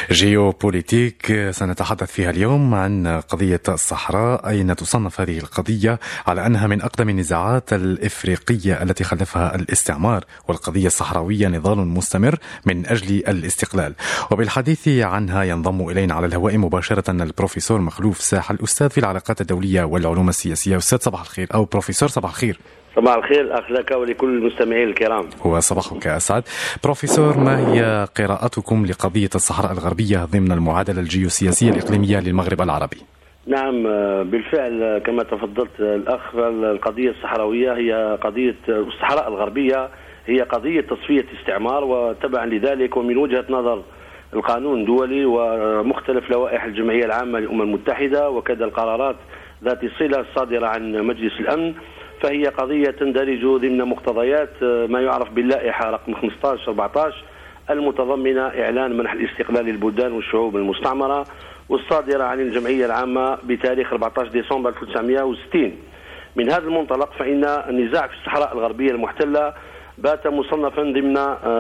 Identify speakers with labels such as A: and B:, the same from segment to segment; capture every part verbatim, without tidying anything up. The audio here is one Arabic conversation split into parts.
A: جيوبوليتيك سنتحدث فيها اليوم عن قضية الصحراء، أين تصنف هذه القضية على أنها من أقدم النزاعات الإفريقية التي خلفها الاستعمار، والقضية الصحراوية نضال مستمر من أجل الاستقلال. وبالحديث عنها ينضم إلينا على الهواء مباشرة البروفيسور مخلوف ساح، الأستاذ في العلاقات الدولية والعلوم السياسية. أستاذ صباح الخير، أو بروفيسور صباح الخير.
B: صباح الخير أخ لك ولكل المستمعين الكرام.
A: هو صباحك أسعد. بروفيسور، ما هي قراءتكم لقضية الصحراء الغربية ضمن المعادلة الجيوسياسية الإقليمية للمغرب العربي؟
B: نعم بالفعل كما تفضلت الأخ، القضية الصحراوية هي قضية الصحراء الغربية، هي قضية تصفية استعمار، وتبعا لذلك ومن وجهة نظر القانون الدولي ومختلف لوائح الجمعية العامة للأمم المتحدة وكذا القرارات ذات الصلة الصادرة عن مجلس الأمن، فهي قضية تندرج ضمن مقتضيات ما يعرف باللائحة رقم خمسة عشر أربعة عشر المتضمنة إعلان منح الاستقلال للبلدان والشعوب المستعمرة، والصادرة عن الجمعية العامة بتاريخ أربعة عشر ديسمبر ألف وتسعمائة وستين. من هذا المنطلق فإن النزاع في الصحراء الغربية المحتلة بات مصنفا ضمن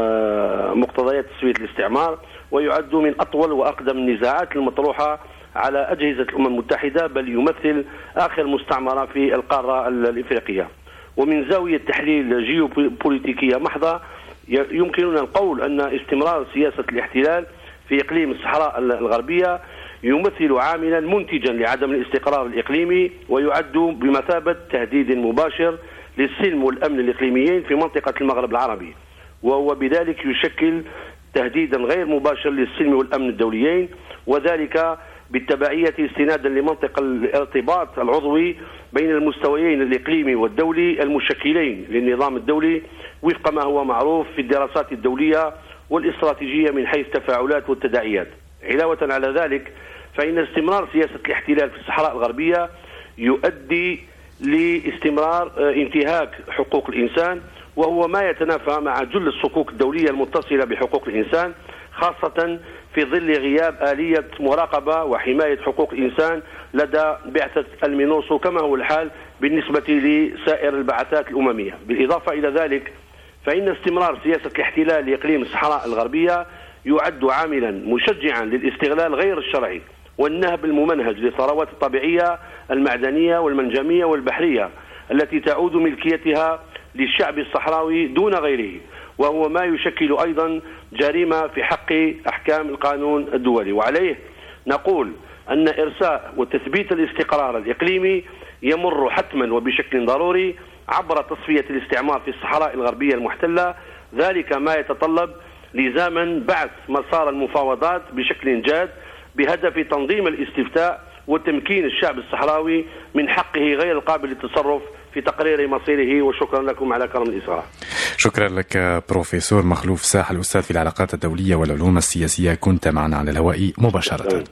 B: مقتضيات تسوية الاستعمار، ويعد من أطول وأقدم النزاعات المطروحة على أجهزة الأمم المتحدة، بل يمثل آخر مستعمرة في القارة الإفريقية. ومن زاوية تحليل جيوبوليتيكية محضة يمكننا القول أن استمرار سياسة الاحتلال في إقليم الصحراء الغربية يمثل عاملا منتجا لعدم الاستقرار الإقليمي، ويعد بمثابة تهديد مباشر للسلم والأمن الإقليميين في منطقة المغرب العربي، وهو بذلك يشكل تهديدا غير مباشر للسلم والأمن الدوليين، وذلك بالتبعية استنادا لمنطق الارتباط العضوي بين المستويين الإقليمي والدولي المشكلين للنظام الدولي وفق ما هو معروف في الدراسات الدولية والاستراتيجية من حيث التفاعلات والتداعيات. علاوة على ذلك فإن استمرار سياسة الاحتلال في الصحراء الغربية يؤدي لاستمرار انتهاك حقوق الإنسان، وهو ما يتنافى مع جل الصكوك الدولية المتصلة بحقوق الإنسان، خاصة في ظل غياب آلية مراقبة وحماية حقوق الإنسان لدى بعثة المينوسو كما هو الحال بالنسبة لسائر البعثات الأممية. بالإضافة إلى ذلك فإن استمرار سياسة الاحتلال لإقليم الصحراء الغربية يعد عاملا مشجعا للاستغلال غير الشرعي والنهب الممنهج للثروات الطبيعية المعدنية والمنجمية والبحرية التي تعود ملكيتها للشعب الصحراوي دون غيره، وهو ما يشكل أيضا جريمة في حق أحكام القانون الدولي. وعليه نقول أن إرساء وتثبيت الاستقرار الإقليمي يمر حتما وبشكل ضروري عبر تصفية الاستعمار في الصحراء الغربية المحتلة، ذلك ما يتطلب لزاما بعث مسار المفاوضات بشكل جاد بهدف تنظيم الاستفتاء وتمكين الشعب الصحراوي من حقه غير القابل للتصرف في تقرير مصيره. وشكرا لكم على كرم الإصغاء.
A: شكرا لك بروفيسور مخلوف ساح، الأستاذ في العلاقات الدولية والعلوم السياسية، كنت معنا على الهواء مباشرة.